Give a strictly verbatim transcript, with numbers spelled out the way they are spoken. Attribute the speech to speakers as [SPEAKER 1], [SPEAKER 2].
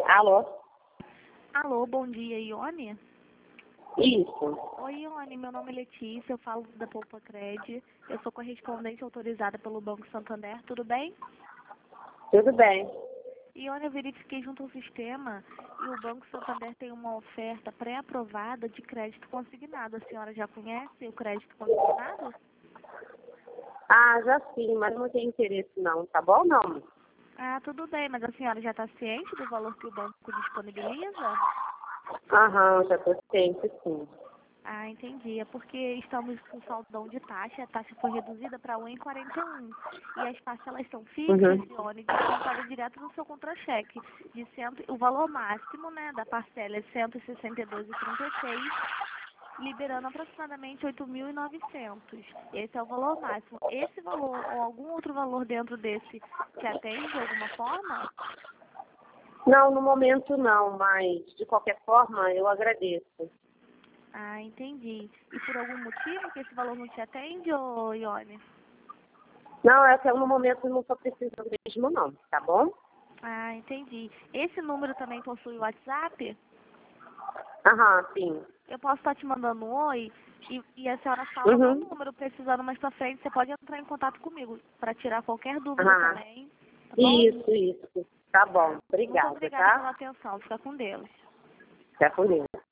[SPEAKER 1] Alô?
[SPEAKER 2] Alô, bom dia, Ione?
[SPEAKER 1] Isso.
[SPEAKER 2] Oi, Ione, meu nome é Letícia, eu falo da Poupa Cred. Eu sou correspondente autorizada pelo Banco Santander, tudo bem?
[SPEAKER 1] Tudo bem.
[SPEAKER 2] Ione, eu verifiquei junto ao sistema e o Banco Santander tem uma oferta pré-aprovada de crédito consignado. A senhora já conhece o crédito consignado?
[SPEAKER 1] Ah, já sim, mas não tem interesse não, tá bom não?
[SPEAKER 2] Ah, tudo bem, mas a senhora já está ciente do valor que o banco disponibiliza?
[SPEAKER 1] Aham, já tô ciente sim.
[SPEAKER 2] Ah, entendi. É porque estamos com saldão de taxa, a taxa foi reduzida para um vírgula quarenta e um. E as parcelas são fixas,
[SPEAKER 1] Uhum.
[SPEAKER 2] Ione, descontadas direto no seu contra-cheque. De cento, o valor máximo, né, da parcela é cento e sessenta e dois vírgula trinta e seis, liberando aproximadamente oito mil e novecentos. Esse é o valor máximo. Esse valor ou algum outro valor dentro desse te atende de alguma forma?
[SPEAKER 1] Não, no momento não, mas de qualquer forma eu agradeço.
[SPEAKER 2] Ah, entendi. E por algum motivo que esse valor não te atende, ô Ione?
[SPEAKER 1] Não, é que eu, no momento não estou precisando mesmo não, tá bom?
[SPEAKER 2] Ah, entendi. Esse número também possui WhatsApp?
[SPEAKER 1] Aham, sim.
[SPEAKER 2] Eu posso estar te mandando um oi e, e a senhora fala meu
[SPEAKER 1] Uhum.
[SPEAKER 2] número, precisando mais pra frente, você pode entrar em contato comigo para tirar qualquer dúvida
[SPEAKER 1] Aham.
[SPEAKER 2] também, tá bom?
[SPEAKER 1] Isso, isso. Tá bom.
[SPEAKER 2] Muito
[SPEAKER 1] Obrigada,
[SPEAKER 2] obrigada pela
[SPEAKER 1] tá?
[SPEAKER 2] atenção. Fica com Deus.
[SPEAKER 1] Fica com Deus.